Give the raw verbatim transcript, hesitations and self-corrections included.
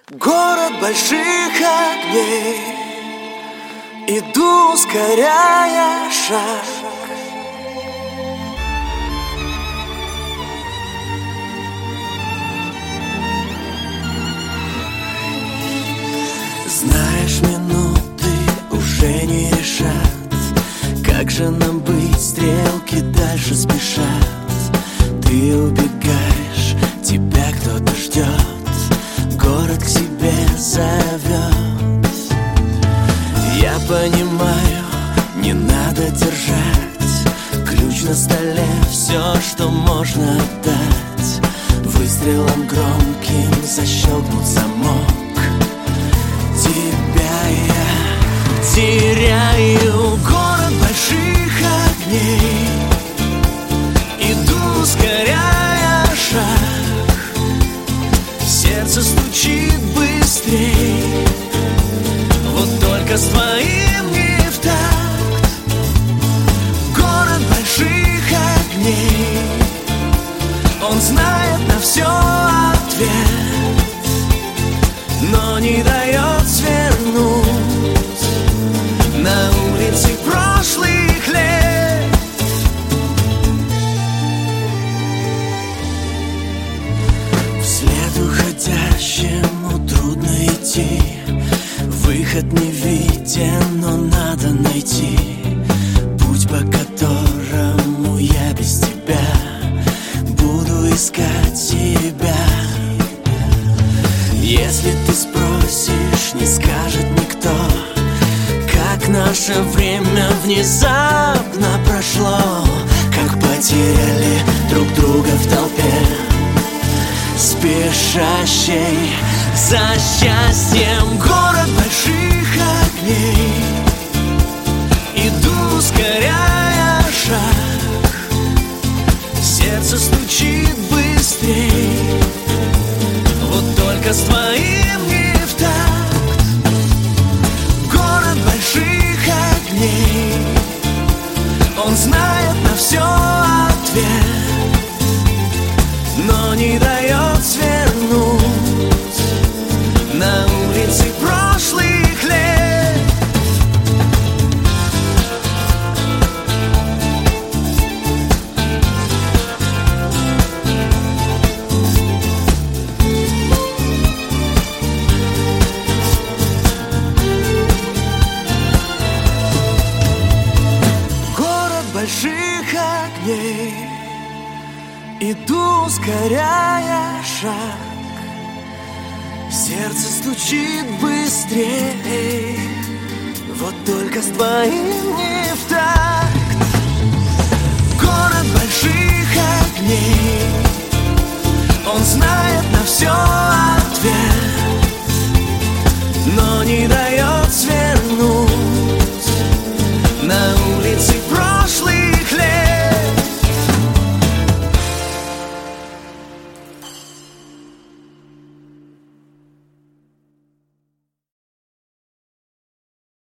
Город больших огней, иду, ускоряя шаг. Знаешь, минуты уже не решат, как же нам быть, стрелки дальше спешат. Ты убегаешь, тебя кто-то ждет, город к себе зовет. Я понимаю, не надо держать ключ на столе, все, что можно отдать. Выстрелом громким защелкнут замок. Тебя я теряю. Город больших огней, иду, ускоряя шаг. Сердце стучит быстрей, вот только с твоим не в такт. Город больших огней, он знает на все ответ, но не дает свернуть на улице прошлых лет. Вслед уходящему трудно идти, выход не виден, но надо найти путь, по которому я без тебя буду искать себя. Если ты спросишь, не скажет никто, как наше время внезапно прошло, как потеряли друг друга в толпе, спешащей за счастьем. Город больших огней, иду, ускоряя шаг. Сердце стучит быстрей, вот только с твоим не в такт. Город больших огней, он знает на все ответ, но не дает свернуть на улице прошлых лет. Город больших огней, иду, ускоряя шаг. Сердце стучит быстрее, вот только с твоим не в такт.